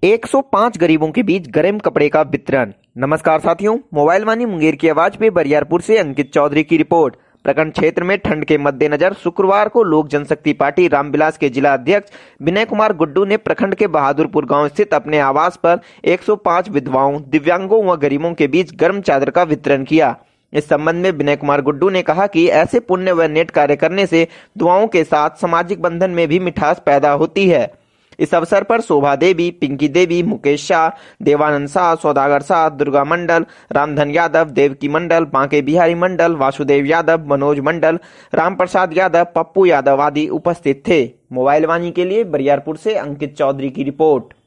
105 गरीबों के बीच गर्म कपड़े का वितरण। नमस्कार साथियों, मोबाइल वाणी मुंगेर की आवाज पे बरियारपुर से अंकित चौधरी की रिपोर्ट। प्रखंड क्षेत्र में ठंड के मद्देनजर शुक्रवार को लोक जनशक्ति पार्टी रामविलास के जिला अध्यक्ष विनय कुमार गुड्डू ने प्रखंड के बहादुरपुर गांव स्थित अपने आवास पर 105 विधवाओं, दिव्यांगों व गरीबों के बीच गर्म चादर का वितरण किया। इस संबंध में विनय कुमार गुड्डू ने कहा कि ऐसे पुण्य व नेक कार्य करने से दुआओं के साथ सामाजिक बंधन में भी मिठास पैदा होती है। इस अवसर पर शोभा देवी, पिंकी देवी, मुकेश शाह, देवानंद शाह, सौदागर शाह, दुर्गा मंडल, रामधन यादव, देवकी मंडल, बांके बिहारी मंडल, वासुदेव यादव, मनोज मंडल, रामप्रसाद यादव, पप्पू यादव आदि उपस्थित थे। मोबाइल वाणी के लिए बरियारपुर से अंकित चौधरी की रिपोर्ट।